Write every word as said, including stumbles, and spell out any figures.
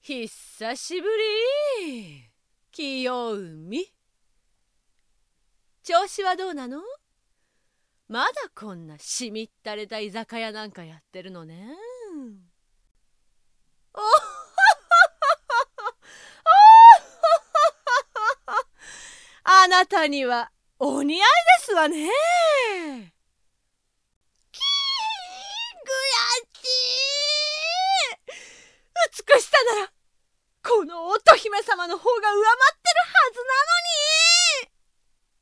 久しぶり、清海。調子はどうなの？まだこんなしみったれた居酒屋なんかやってるのね。おっはっはっはっは。あなたにはお似合いですわね。キーグヤチー、美しさならこの乙姫様の方が上回って